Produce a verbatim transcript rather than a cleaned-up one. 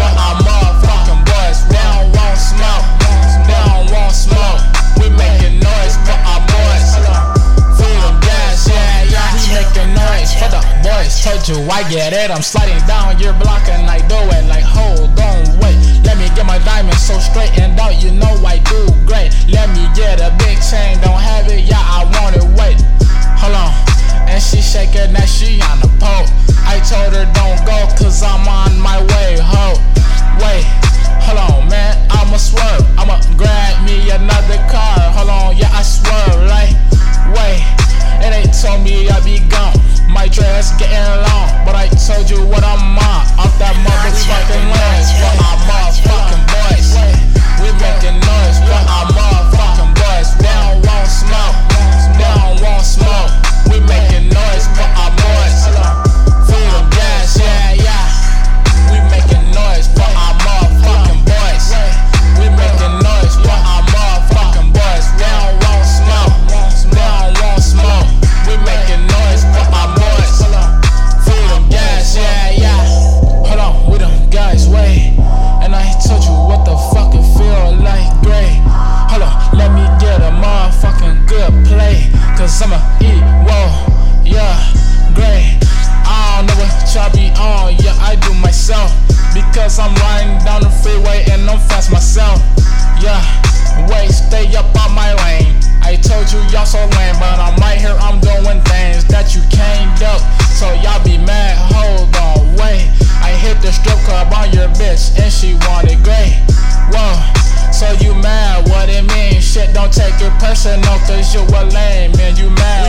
but our motherfucking boys, they don't want smoke, they don't want smoke. We making noise for our boys. Freedom gas, yeah, yeah. We making noise for the boys. Told you I get it, I'm sliding down your block and I do it like hold on, wait. Let me get my diamonds so straightened out, you know I do great. Let me get a big chain, don't have it, yeah, I want it, wait. Hold on, and she shaking that she on the pole. I told her don't go, cause I'm on my way, ho. Wait, hold on, man, I'ma swerve. I'ma grab me another car, hold on, yeah, I swerve, like, wait. And they told me I'd be gone, my dress getting long, but I told you what I'm on, off that motherfucking lens. For our motherfucking boys, we making noise for our motherfucking boys. They don't want smoke, they don't want smoke. We making noise for our boys. Freedom gas, yeah, yeah. We making noise for our motherfucking boys. We making noise for our motherfucking boys. They don't want smoke, they don't want smoke. We making noise for our boys. Freedom gas, yeah, yeah. Hold on, we them guys, wait. And I told you what the fuck it feel like, great. Hold on, let me get a motherfucking good play, cause I'ma eat, whoa, yeah, great. I don't know what y'all be on, yeah, I do myself, because I'm riding down the freeway and I'm fast myself, yeah. Wait, stay up on my lane. I told you y'all so lame, but I'm right here, I'm doing things that you can't do. So y'all be mad, hold on, wait. I hit the strip club on your bitch and she wanted great. Whoa, so you mad, what it mean? Shit, don't take it personal, cause you a lame, man, you mad.